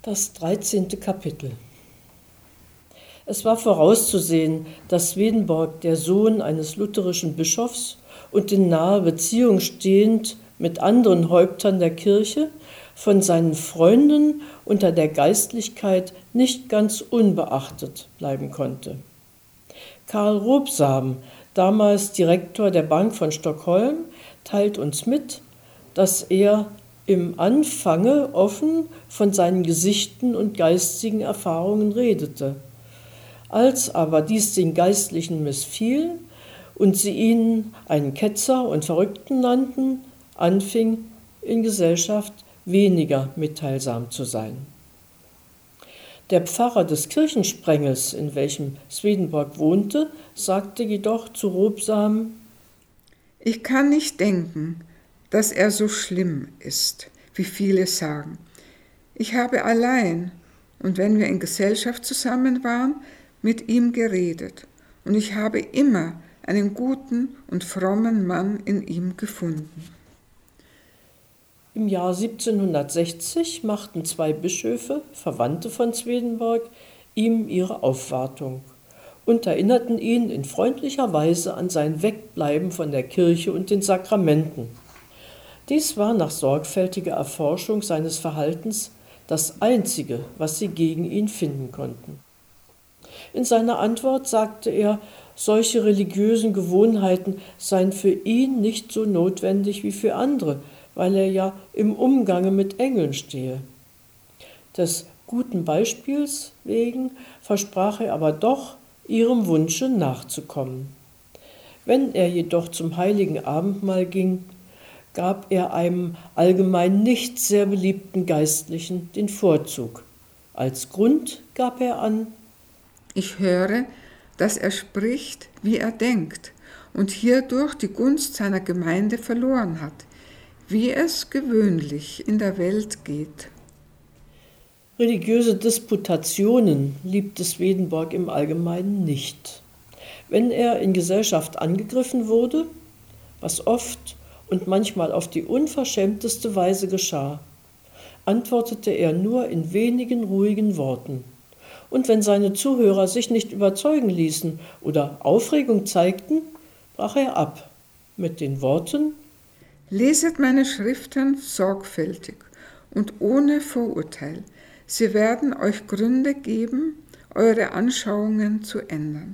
Das 13. Kapitel. Es war vorauszusehen, dass Swedenborg, der Sohn eines lutherischen Bischofs und in naher Beziehung stehend mit anderen Häuptern der Kirche, von seinen Freunden unter der Geistlichkeit nicht ganz unbeachtet bleiben konnte. Karl Robsam, damals Direktor der Bank von Stockholm, teilt uns mit, dass er im Anfange offen von seinen Gesichten und geistigen Erfahrungen redete. Als aber dies den Geistlichen missfiel und sie ihn einen Ketzer und Verrückten nannten, anfing in Gesellschaft weniger mitteilsam zu sein. Der Pfarrer des Kirchensprengels, in welchem Swedenborg wohnte, sagte jedoch zu Robsam: Ich kann nicht denken, dass er so schlimm ist, wie viele sagen. Ich habe allein, und wenn wir in Gesellschaft zusammen waren, mit ihm geredet, und ich habe immer einen guten und frommen Mann in ihm gefunden. Im Jahr 1760 machten 2 Bischöfe, Verwandte von Swedenborg, ihm ihre Aufwartung und erinnerten ihn in freundlicher Weise an sein Wegbleiben von der Kirche und den Sakramenten. Dies war nach sorgfältiger Erforschung seines Verhaltens das Einzige, was sie gegen ihn finden konnten. In seiner Antwort sagte er, solche religiösen Gewohnheiten seien für ihn nicht so notwendig wie für andere, weil er ja im Umgange mit Engeln stehe. Des guten Beispiels wegen versprach er aber doch, ihrem Wunsche nachzukommen. Wenn er jedoch zum heiligen Abendmahl ging, gab er einem allgemein nicht sehr beliebten Geistlichen den Vorzug. Als Grund gab er an: Ich höre, dass er spricht, wie er denkt, und hierdurch die Gunst seiner Gemeinde verloren hat, wie es gewöhnlich in der Welt geht. Religiöse Disputationen liebte Swedenborg im Allgemeinen nicht. Wenn er in Gesellschaft angegriffen wurde, was oft und manchmal auf die unverschämteste Weise geschah, antwortete er nur in wenigen ruhigen Worten. Und wenn seine Zuhörer sich nicht überzeugen ließen oder Aufregung zeigten, brach er ab mit den Worten: Leset meine Schriften sorgfältig und ohne Vorurteil. Sie werden euch Gründe geben, eure Anschauungen zu ändern.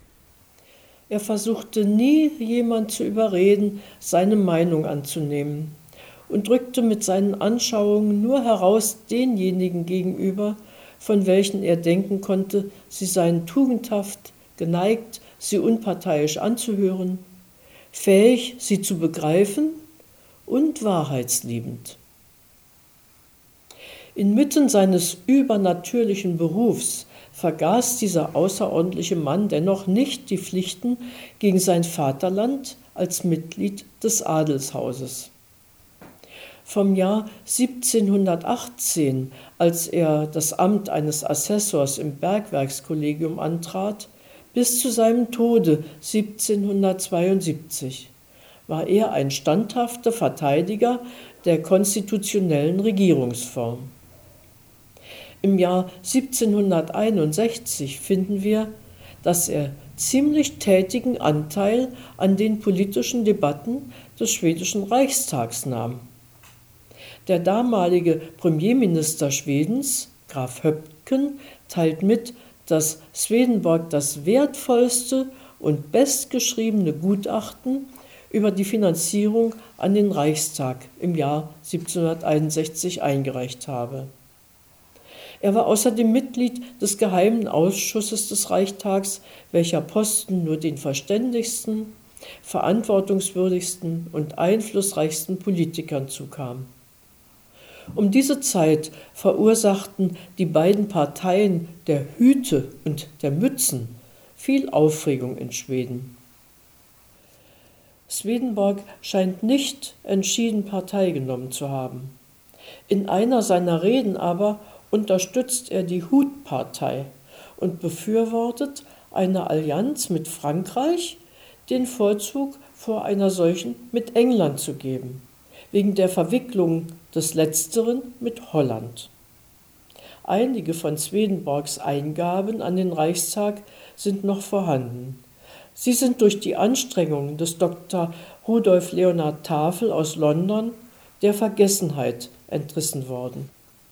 Er versuchte nie, jemand zu überreden, seine Meinung anzunehmen und drückte mit seinen Anschauungen nur heraus denjenigen gegenüber, von welchen er denken konnte, sie seien tugendhaft, geneigt, sie unparteiisch anzuhören, fähig, sie zu begreifen und wahrheitsliebend. Inmitten seines übernatürlichen Berufs vergaß dieser außerordentliche Mann dennoch nicht die Pflichten gegen sein Vaterland als Mitglied des Adelshauses. Vom Jahr 1718, als er das Amt eines Assessors im Bergwerkskollegium antrat, bis zu seinem Tode 1772 war er ein standhafter Verteidiger der konstitutionellen Regierungsform. Im Jahr 1761 finden wir, dass er ziemlich tätigen Anteil an den politischen Debatten des schwedischen Reichstags nahm. Der damalige Premierminister Schwedens, Graf Höpken, teilt mit, dass Swedenborg das wertvollste und bestgeschriebene Gutachten über die Finanzierung an den Reichstag im Jahr 1761 eingereicht habe. Er war außerdem Mitglied des Geheimen Ausschusses des Reichstags, welcher Posten nur den verständigsten, verantwortungswürdigsten und einflussreichsten Politikern zukam. Um diese Zeit verursachten die beiden Parteien der Hüte und der Mützen viel Aufregung in Schweden. Swedenborg scheint nicht entschieden Partei genommen zu haben. In einer seiner Reden aber unterstützt er die Hutpartei und befürwortet eine Allianz mit Frankreich, den Vorzug vor einer solchen mit England zu geben, wegen der Verwicklung des Letzteren mit Holland. Einige von Swedenborgs Eingaben an den Reichstag sind noch vorhanden. Sie sind durch die Anstrengungen des Dr. Rudolf Leonhard Tafel aus London der Vergessenheit entrissen worden.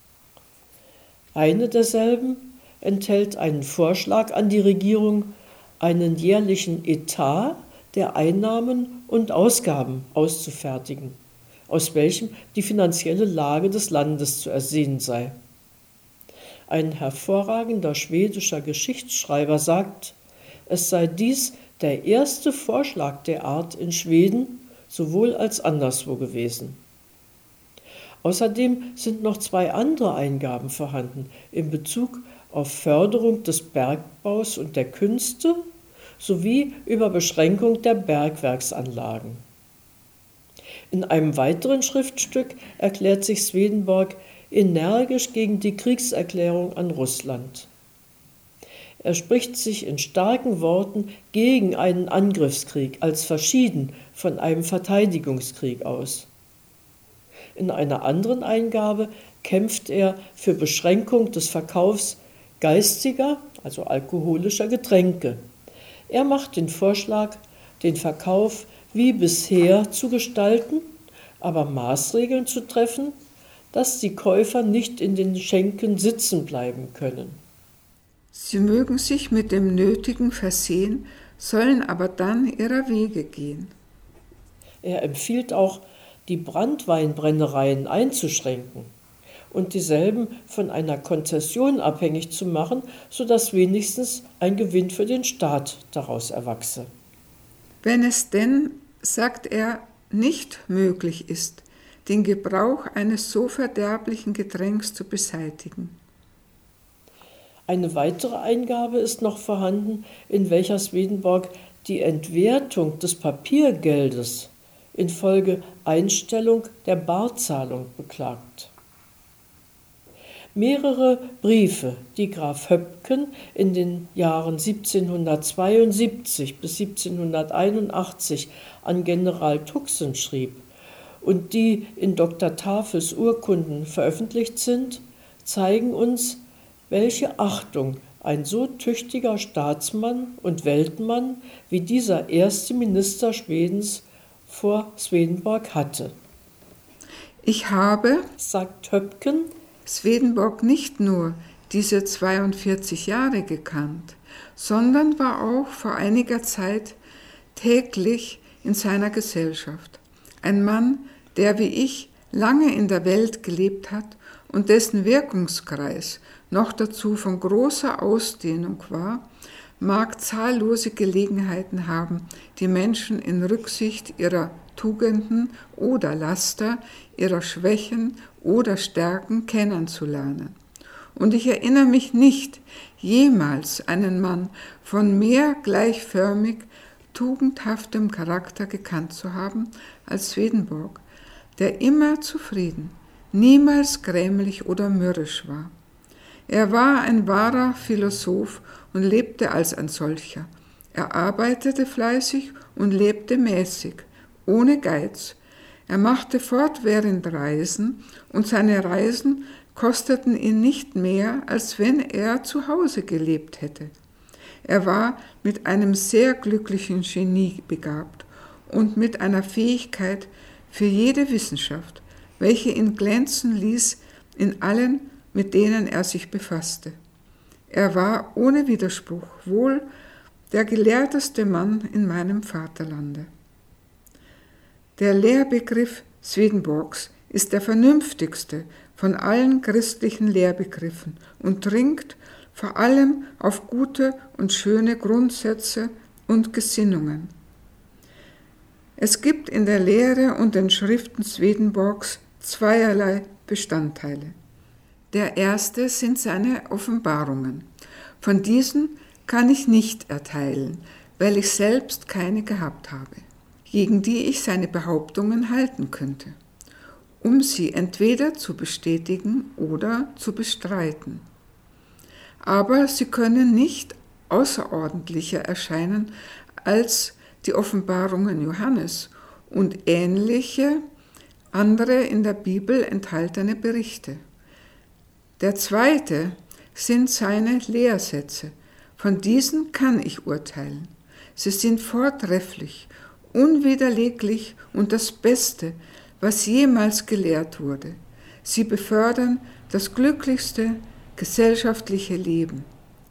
Eine derselben enthält einen Vorschlag an die Regierung, einen jährlichen Etat der Einnahmen und Ausgaben auszufertigen, aus welchem die finanzielle Lage des Landes zu ersehen sei. Ein hervorragender schwedischer Geschichtsschreiber sagt, es sei dies der erste Vorschlag der Art in Schweden, sowohl als anderswo gewesen. Außerdem sind noch 2 andere Eingaben vorhanden in Bezug auf Förderung des Bergbaus und der Künste sowie über Beschränkung der Bergwerksanlagen. In einem weiteren Schriftstück erklärt sich Swedenborg energisch gegen die Kriegserklärung an Russland. Er spricht sich in starken Worten gegen einen Angriffskrieg als verschieden von einem Verteidigungskrieg aus. In einer anderen Eingabe kämpft er für Beschränkung des Verkaufs geistiger, also alkoholischer Getränke. Er macht den Vorschlag, den Verkauf wie bisher zu gestalten, aber Maßregeln zu treffen, dass die Käufer nicht in den Schenken sitzen bleiben können. Sie mögen sich mit dem Nötigen versehen, sollen aber dann ihrer Wege gehen. Er empfiehlt auch, die Branntweinbrennereien einzuschränken und dieselben von einer Konzession abhängig zu machen, sodass wenigstens ein Gewinn für den Staat daraus erwachse. Wenn es denn, sagt er, nicht möglich ist, den Gebrauch eines so verderblichen Getränks zu beseitigen. Eine weitere Eingabe ist noch vorhanden, in welcher Swedenborg die Entwertung des Papiergeldes infolge Einstellung der Barzahlung beklagt. Mehrere Briefe, die Graf Höpken in den Jahren 1772 bis 1781 an General Tuxen schrieb und die in Dr. Tafels Urkunden veröffentlicht sind, zeigen uns, welche Achtung ein so tüchtiger Staatsmann und Weltmann wie dieser erste Minister Schwedens vor Swedenborg hatte. Ich habe, sagt Höpken, Swedenborg nicht nur diese 42 Jahre gekannt, sondern war auch vor einiger Zeit täglich in seiner Gesellschaft. Ein Mann, der wie ich lange in der Welt gelebt hat und dessen Wirkungskreis noch dazu von großer Ausdehnung war, mag zahllose Gelegenheiten haben, die Menschen in Rücksicht ihrer Tugenden oder Laster, ihrer Schwächen oder Stärken kennenzulernen. Und ich erinnere mich nicht, jemals einen Mann von mehr gleichförmig tugendhaftem Charakter gekannt zu haben als Swedenborg, der immer zufrieden, niemals grämlich oder mürrisch war. Er war ein wahrer Philosoph und lebte als ein solcher. Er arbeitete fleißig und lebte mäßig, ohne Geiz. Er machte fortwährend Reisen und seine Reisen kosteten ihn nicht mehr, als wenn er zu Hause gelebt hätte. Er war mit einem sehr glücklichen Genie begabt und mit einer Fähigkeit für jede Wissenschaft, welche ihn glänzen ließ in allen, mit denen er sich befasste. Er war ohne Widerspruch wohl der gelehrteste Mann in meinem Vaterlande. Der Lehrbegriff Swedenborgs ist der vernünftigste von allen christlichen Lehrbegriffen und dringt vor allem auf gute und schöne Grundsätze und Gesinnungen. Es gibt in der Lehre und den Schriften Swedenborgs zweierlei Bestandteile. Der erste sind seine Offenbarungen. Von diesen kann ich nicht erteilen, weil ich selbst keine gehabt habe, gegen die ich seine Behauptungen halten könnte, um sie entweder zu bestätigen oder zu bestreiten. Aber sie können nicht außerordentlicher erscheinen als die Offenbarungen Johannes und ähnliche andere in der Bibel enthaltene Berichte. Der zweite sind seine Lehrsätze. Von diesen kann ich urteilen. Sie sind vortrefflich, unwiderleglich und das Beste, was jemals gelehrt wurde. Sie befördern das glücklichste gesellschaftliche Leben.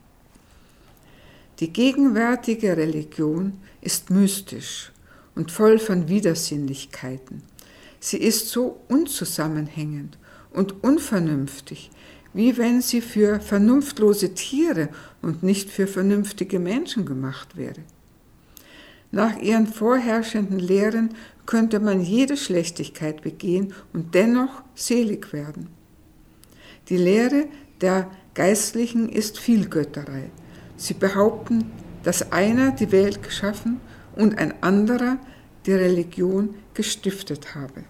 Die gegenwärtige Religion ist mystisch und voll von Widersinnlichkeiten. Sie ist so unzusammenhängend und unvernünftig, wie wenn sie für vernunftlose Tiere und nicht für vernünftige Menschen gemacht wäre. Nach ihren vorherrschenden Lehren könnte man jede Schlechtigkeit begehen und dennoch selig werden. Die Lehre der Geistlichen ist Vielgötterei. Sie behaupten, dass einer die Welt geschaffen und ein anderer die Religion gestiftet habe.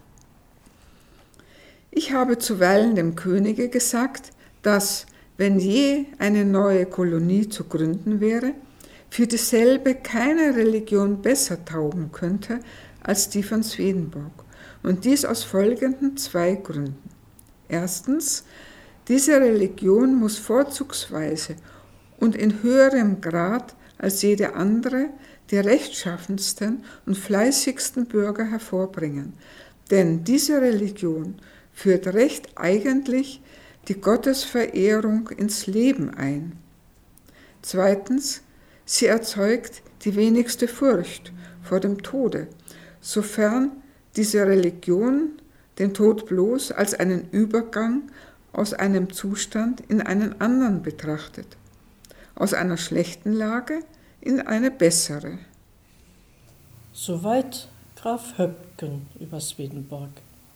Ich habe zuweilen dem Könige gesagt, dass, wenn je eine neue Kolonie zu gründen wäre, für dieselbe keine Religion besser taugen könnte als die von Swedenborg. Und dies aus folgenden 2 Gründen. Erstens, diese Religion muss vorzugsweise und in höherem Grad als jede andere die rechtschaffensten und fleißigsten Bürger hervorbringen. Denn diese Religion führt recht eigentlich die Gottesverehrung ins Leben ein. Zweitens, sie erzeugt die wenigste Furcht vor dem Tode, sofern diese Religion den Tod bloß als einen Übergang aus einem Zustand in einen anderen betrachtet, aus einer schlechten Lage in eine bessere. Soweit Graf Höpken über Swedenborg.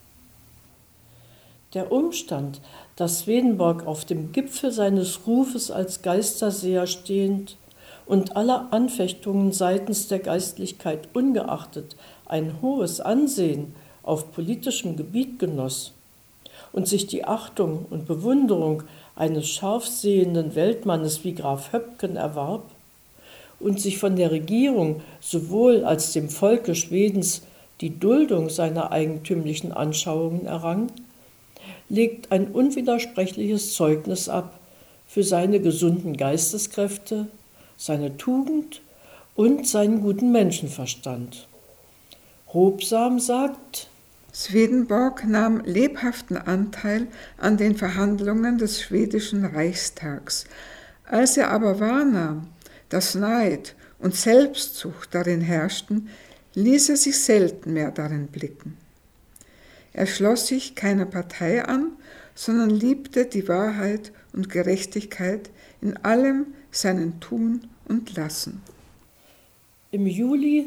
Der Umstand, dass Swedenborg auf dem Gipfel seines Rufes als Geisterseher stehend und aller Anfechtungen seitens der Geistlichkeit ungeachtet ein hohes Ansehen auf politischem Gebiet genoss und sich die Achtung und Bewunderung eines scharfsehenden Weltmannes wie Graf Höpken erwarb und sich von der Regierung sowohl als dem Volke Schwedens die Duldung seiner eigentümlichen Anschauungen errang, legt ein unwidersprechliches Zeugnis ab für seine gesunden Geisteskräfte, seine Tugend und seinen guten Menschenverstand. Robsam sagt: Swedenborg nahm lebhaften Anteil an den Verhandlungen des schwedischen Reichstags. Als er aber wahrnahm, dass Neid und Selbstsucht darin herrschten, ließ er sich selten mehr darin blicken. Er schloss sich keiner Partei an, sondern liebte die Wahrheit und Gerechtigkeit in allem seinen Tun und Lassen. Im Juli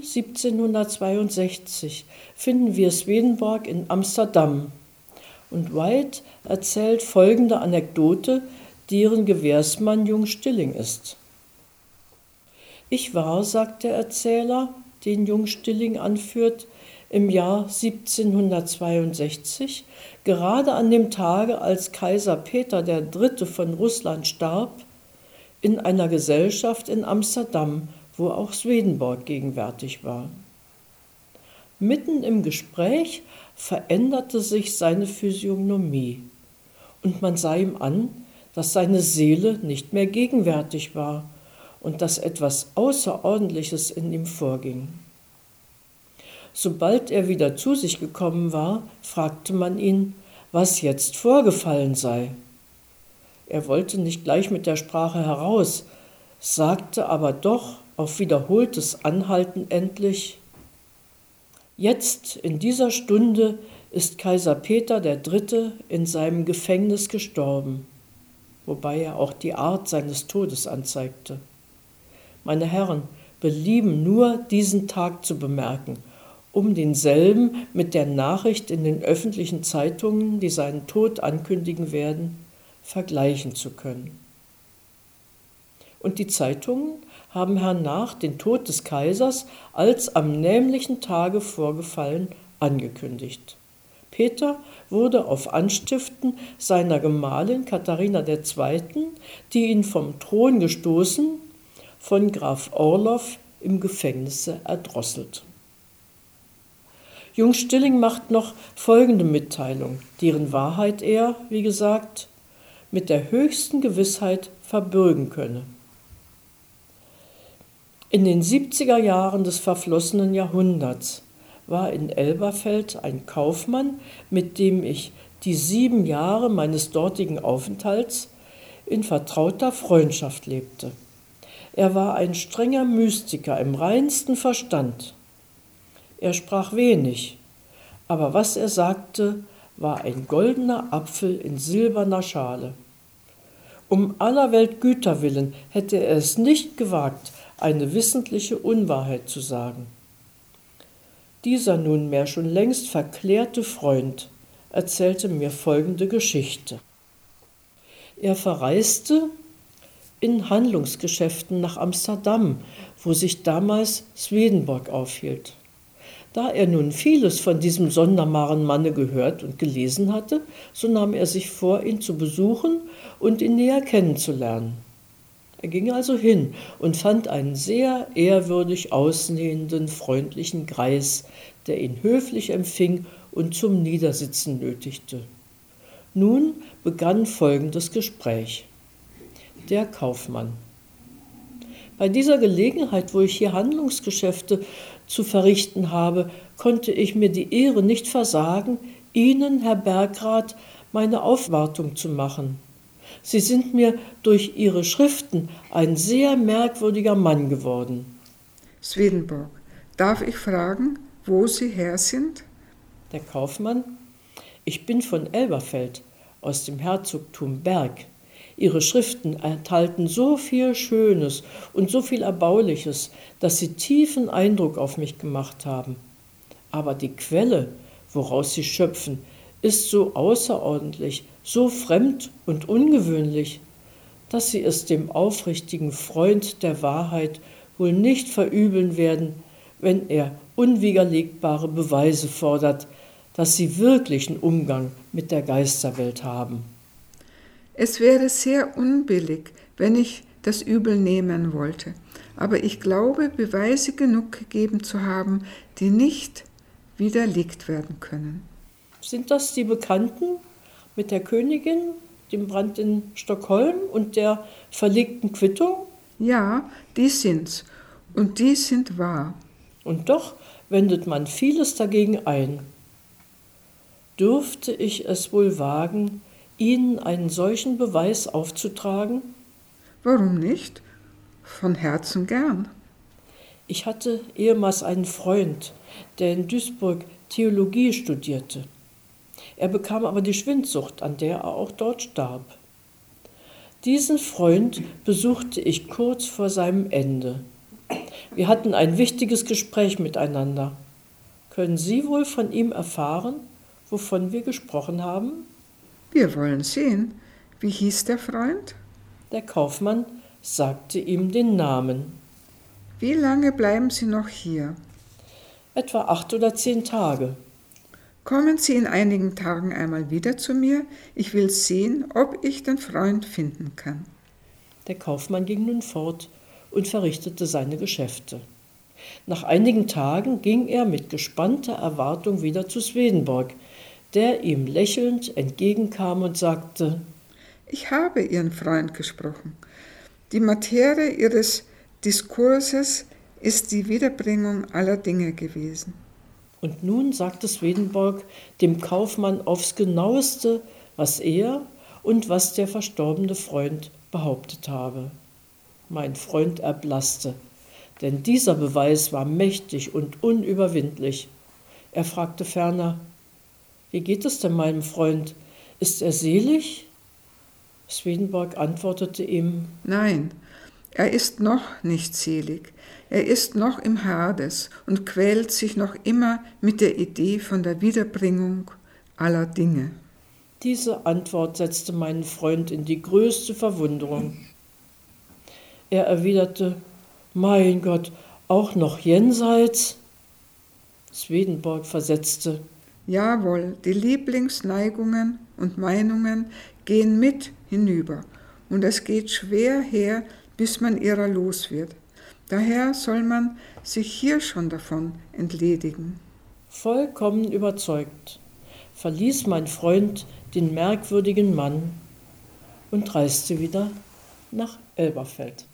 1762 finden wir Swedenborg in Amsterdam und White erzählt folgende Anekdote, deren Gewährsmann Jung Stilling ist. Ich war, sagt der Erzähler, den Jung Stilling anführt, im Jahr 1762, gerade an dem Tage, als Kaiser Peter III. Von Russland starb, in einer Gesellschaft in Amsterdam, wo auch Swedenborg gegenwärtig war. Mitten im Gespräch veränderte sich seine Physiognomie und man sah ihm an, dass seine Seele nicht mehr gegenwärtig war und dass etwas Außerordentliches in ihm vorging. Sobald er wieder zu sich gekommen war, fragte man ihn, was jetzt vorgefallen sei. Er wollte nicht gleich mit der Sprache heraus, sagte aber doch auf wiederholtes Anhalten endlich: Jetzt, in dieser Stunde, ist Kaiser Peter III. In seinem Gefängnis gestorben, wobei er auch die Art seines Todes anzeigte. Meine Herren belieben nur, diesen Tag zu bemerken, um denselben mit der Nachricht in den öffentlichen Zeitungen, die seinen Tod ankündigen werden, vergleichen zu können. Und die Zeitungen haben hernach den Tod des Kaisers als am nämlichen Tage vorgefallen angekündigt. Peter wurde auf Anstiften seiner Gemahlin Katharina II., die ihn vom Thron gestoßen, von Graf Orloff im Gefängnisse erdrosselt. Jung Stilling macht noch folgende Mitteilung, deren Wahrheit er, wie gesagt, mit der höchsten Gewissheit verbürgen könne. In den 70er Jahren des verflossenen Jahrhunderts war in Elberfeld ein Kaufmann, mit dem ich die 7 Jahre meines dortigen Aufenthalts in vertrauter Freundschaft lebte. Er war ein strenger Mystiker im reinsten Verstand. Er sprach wenig, aber was er sagte, war ein goldener Apfel in silberner Schale. Um aller Welt Güter willen hätte er es nicht gewagt, eine wissentliche Unwahrheit zu sagen. Dieser nunmehr schon längst verklärte Freund erzählte mir folgende Geschichte. Er verreiste in Handlungsgeschäften nach Amsterdam, wo sich damals Swedenborg aufhielt. Da er nun vieles von diesem sonderbaren Manne gehört und gelesen hatte, so nahm er sich vor, ihn zu besuchen und ihn näher kennenzulernen. Er ging also hin und fand einen sehr ehrwürdig aussehenden, freundlichen Greis, der ihn höflich empfing und zum Niedersitzen nötigte. Nun begann folgendes Gespräch. Der Kaufmann. Bei dieser Gelegenheit, wo ich hier Handlungsgeschäfte zu verrichten habe, konnte ich mir die Ehre nicht versagen, Ihnen, Herr Bergrat, meine Aufwartung zu machen. Sie sind mir durch Ihre Schriften ein sehr merkwürdiger Mann geworden. Swedenborg, darf ich fragen, wo Sie her sind? Der Kaufmann. Ich bin von Elberfeld, aus dem Herzogtum Berg. Ihre Schriften enthalten so viel Schönes und so viel Erbauliches, dass sie tiefen Eindruck auf mich gemacht haben. Aber die Quelle, woraus sie schöpfen, ist so außerordentlich, so fremd und ungewöhnlich, dass sie es dem aufrichtigen Freund der Wahrheit wohl nicht verübeln werden, wenn er unwiderlegbare Beweise fordert, dass sie wirklichen Umgang mit der Geisterwelt haben. Es wäre sehr unbillig, wenn ich das Übel nehmen wollte, aber ich glaube, Beweise genug gegeben zu haben, die nicht widerlegt werden können. Sind das die Bekannten mit der Königin, dem Brand in Stockholm und der verlegten Quittung? Ja, die sind's, und die sind wahr. Und doch wendet man vieles dagegen ein. Dürfte ich es wohl wagen, Ihnen einen solchen Beweis aufzutragen? Warum nicht? Von Herzen gern. Ich hatte ehemals einen Freund, der in Duisburg Theologie studierte. Er bekam aber die Schwindsucht, an der er auch dort starb. Diesen Freund besuchte ich kurz vor seinem Ende. Wir hatten ein wichtiges Gespräch miteinander. Können Sie wohl von ihm erfahren, wovon wir gesprochen haben? Wir wollen sehen. Wie hieß der Freund? Der Kaufmann sagte ihm den Namen. Wie lange bleiben Sie noch hier? Etwa 8 oder 10 Tage. Kommen Sie in einigen Tagen einmal wieder zu mir. Ich will sehen, ob ich den Freund finden kann. Der Kaufmann ging nun fort und verrichtete seine Geschäfte. Nach einigen Tagen ging er mit gespannter Erwartung wieder zu Swedenborg, der ihm lächelnd entgegenkam und sagte: Ich habe Ihren Freund gesprochen. Die Materie Ihres Diskurses ist die Wiederbringung aller Dinge gewesen. Und nun sagte Swedenborg dem Kaufmann aufs Genaueste, was er und was der verstorbene Freund behauptet habe. Mein Freund erblasste, denn dieser Beweis war mächtig und unüberwindlich. Er fragte ferner: Wie geht es denn meinem Freund? Ist er selig? Swedenborg antwortete ihm: Nein, er ist noch nicht selig. Er ist noch im Hades und quält sich noch immer mit der Idee von der Wiederbringung aller Dinge. Diese Antwort setzte meinen Freund in die größte Verwunderung. Er erwiderte: Mein Gott, auch noch jenseits? Swedenborg versetzte: Jawohl, die Lieblingsneigungen und Meinungen gehen mit hinüber, und es geht schwer her, bis man ihrer los wird. Daher soll man sich hier schon davon entledigen. Vollkommen überzeugt verließ mein Freund den merkwürdigen Mann. und reiste wieder nach Elberfeld.